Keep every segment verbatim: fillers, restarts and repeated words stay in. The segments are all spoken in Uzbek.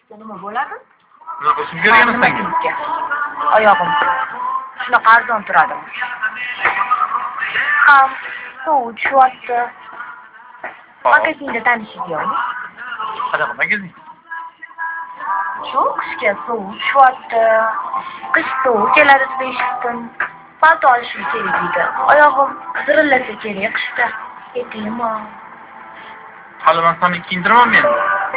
tushsa nima bo'ladi? Nima bo'lsin kerak emas senga? Oyog'im shunaqa arzon turadi. Ham sovuq tushyapti. Magazinda tanishingiz yo'qmi? Qanaqa magazin? Shu qishga sovuq tushyapti. Qish sovuq keladi deb eshitdim. Palto olishim kerak edi. Oyog'im zirillasa kerak qishda. Ketaymi? Hali men seni kiyintiraman men.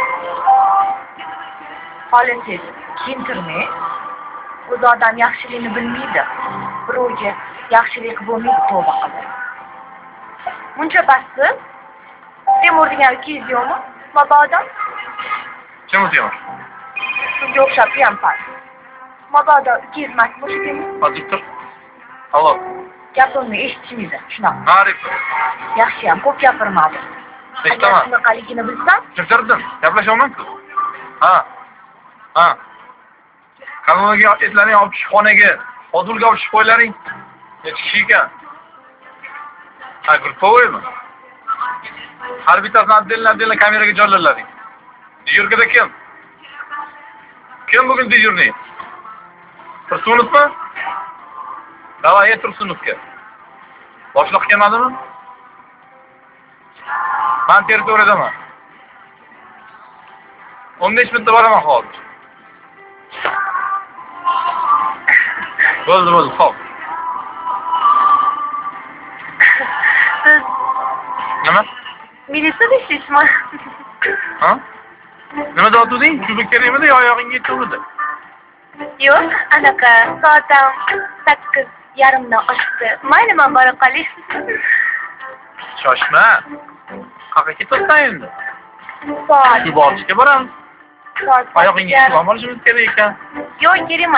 Xohlasangiz kiyintirmang. O'z odam yaxshilikni bilmaydi. Birovga yaxshilik bo'lmaydi tavba qilib. Muncha bassiz. Temur degan ukangiz yo'qmi? Mabodo? Kim o'zi yo'q? Shunga o'xshab ham past. Mabodo ukangiz emasmi o'shangiz? Hozir tur. Allo. Gapimni eshitishmaydi, shunaqa. Ma'rif. Yaxshiyam ko'p gapirmadi. Eshitaman. Shunaqaligini bilsam, Tushuntirdim. Gaplashaman-ku. Ha. Ha. Kanalga etlarni olib chiqib xonaga, hozirga olib chiqib qo'ylaring. Necha kishi ekan? Ha, gruppovoymi? Har bittasini отдельно-отдельно kameraga joylalaring. Dejurkada kim? Kim bugun dejurniy? Tursunovmi? Davay, Tursunovga. Boshliq kelmadimi? Men territoriyaman. o'n besh minutda boraman hozir. Bo'ldi, bo'ldi, xo'p. siz Nima? militsiyada ishlaysizmi? Ha? Nima doding? Kubik kerakmidi yo oyog'ingga yetdimidi? Yo'q, anaqa soatam sakkiz yarimdan oshdi. Mayli, men bora qolay. Shoshma. Qayerga ketyapsan endi? Soat. Shu borishga boramiz. Soat. Oyog'ingga yetib olishimiz kerak ekan. Yo'q, kerak emas.